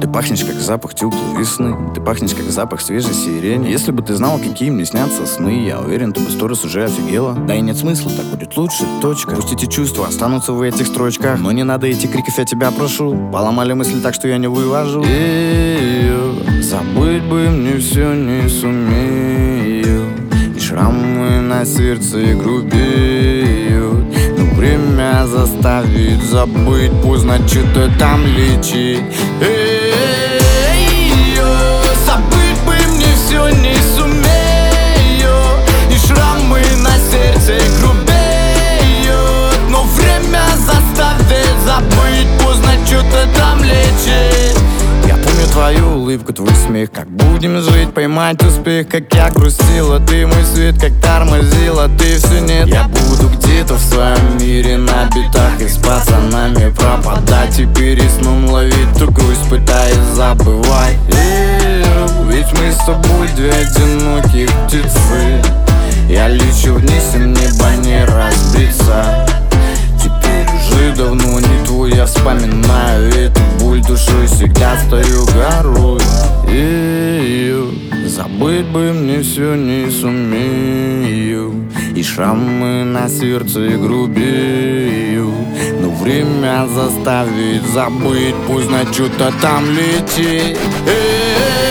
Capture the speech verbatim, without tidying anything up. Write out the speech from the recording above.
пахнешь, как запах теплой весны. Ты пахнешь, как запах свежей сирени. Если бы ты знала, какие мне снятся сны, я уверен, ты бы сто раз уже офигела. Да и нет смысла, так будет лучше, точка. Пусть эти чувства останутся в этих строчках, но не надо эти криков, я тебя прошу. Поломали мысли так, что я не вывожу. Ее забыть бы мне все не сумею, и шрамы на сердце грубеют. Но время заставит забыть, пусть значит ты там лечи. Забыть бы мне все не сумею, и шрамы на сердце грубеют. Но время заставит забыть, пусть значит ты там лечи. Я помню твою улыбку, твой смех, как будем жить, поймать успех. Как я грустила, ты мой свет, как тормозила, ты все нет. Я буду где-то в своем мире на битах и с пацанами пропадать, и перед сном ловить ту грусть, пытаясь забывать. Ведь мы с тобой две одиноких птицы. Я лечу вниз, и мне бы не разбиться. Теперь уже давно не твой, я вспоминаю эту боль душой, всегда стою горой. Ее забыть бы мне все не сумею, и шрамы на сердце грубеют. Но время заставит забыть, пусть значит ты там лети.